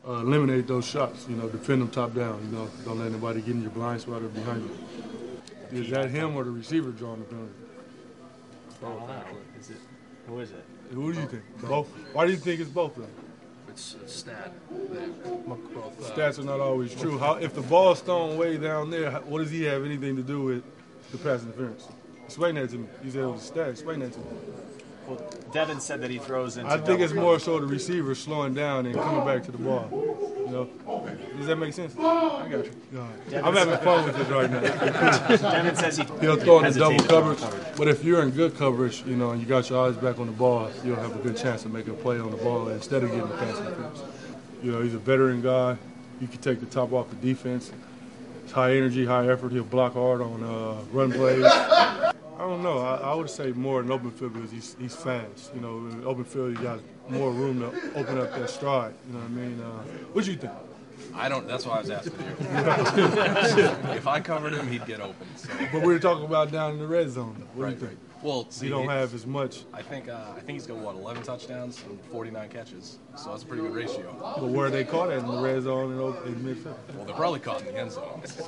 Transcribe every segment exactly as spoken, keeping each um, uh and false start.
uh, eliminate those shots. You know, defend them top down. You know, don't let anybody get in your blind spot or behind you. Is that him or the receiver drawing the penalty? I don't know. Is it? Who is it? Who do you think? Both. Why do you think it's both of them? It's a stat. Both, uh, Stats are not always true. How if the ball's thrown way down there, how- what does he have anything to do with the pass interference? Explain that to me. You said it was a stat. Explain that to me. Well, Devin said that he throws into. I think it's more so the receiver slowing down and coming back to the ball. You know, does that make sense? I got you. No. I'm having fun with this right now. Devin says he. He'll throw in the hesitated double coverage, coverage. but if you're in good coverage, you know, and you got your eyes back on the ball, you'll have a good chance of making a play on the ball instead of getting the pass interference. You know, he's a veteran guy. He can take the top off the defense. It's high energy, high effort. He'll block hard on uh, run plays. I don't know. I, I would say more in open field because he's he's fast. You know, in open field you got more room to open up that stride. You know what I mean? Uh, what do you think? I don't. That's why I was asking you. If I covered him, he'd get open. So. But we were talking about down in the red zone. What Right, do you think? right. Well, see, You don't he- have as much. I think. Uh, I think he's got what, eleven touchdowns and forty-nine catches. So that's a pretty good ratio. But where they caught it in the red zone and open- in midfield. Well, they're probably caught in the end zone. So.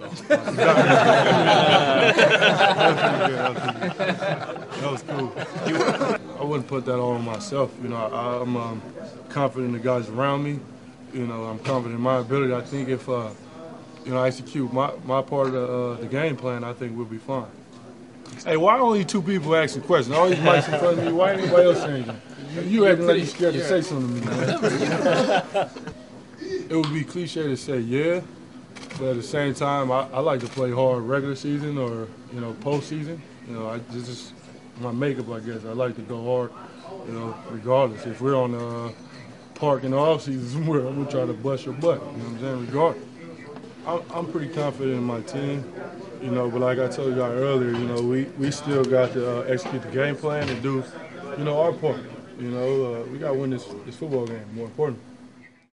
That was cool. I wouldn't put that on myself. You know, I, I'm um, confident in the guys around me. You know, I'm confident in my ability. I think if uh, you know I execute my, my part of the, uh, the game plan, I think we'll be fine. Hey, why only two people asking questions? All these mics in front of me. Why ain't anybody else saying anything? You, you acting like you scared to say something to me, man. It would be cliche to say yeah, but at the same time, I, I like to play hard regular season or you know postseason. You know, I this is my makeup, I guess. I like to go hard, you know, regardless. If we're on the uh, park in the off season somewhere, I'm gonna try to bust your butt. You know what I'm saying? Regardless. I'm, I'm pretty confident in my team, you know, but like I told you guys earlier, you know, we, we still got to uh, execute the game plan and do, you know, our part. You know, uh, we got to win this, this football game, more important.